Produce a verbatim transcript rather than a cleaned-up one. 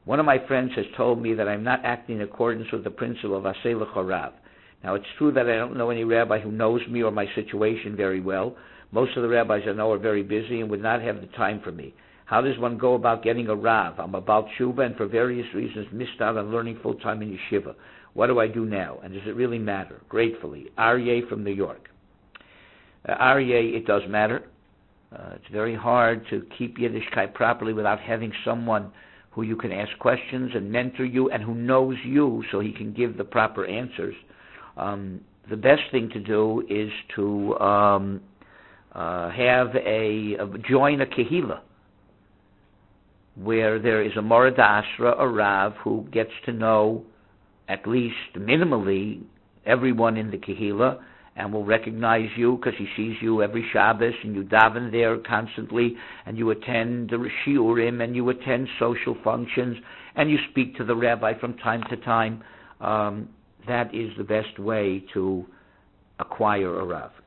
One of my friends has told me that I'm not acting in accordance with the principle of Aseh L'cha Rav. Now, it's true that I don't know any rabbi who knows me or my situation very well. Most of the rabbis I know are very busy and would not have the time for me. How does one go about getting a Rav? I'm about Tshuva and for various reasons missed out on learning full-time in yeshiva. What do I do now? And does it really matter? Gratefully, Aryeh from New York. Uh, Aryeh, it does matter. Uh, it's very hard to keep Yiddishkeit properly without having someone who you can ask questions and mentor you and who knows you so he can give the proper answers. Um, the best thing to do is to um, uh, have a, a join a kehillah where there is a Morad Asra, a Rav, who gets to know at least minimally everyone in the kehillah and will recognize you because he sees you every Shabbos and you daven there constantly and you attend the shiurim and you attend social functions and you speak to the rabbi from time to time. Um, that is the best way to acquire a Rav.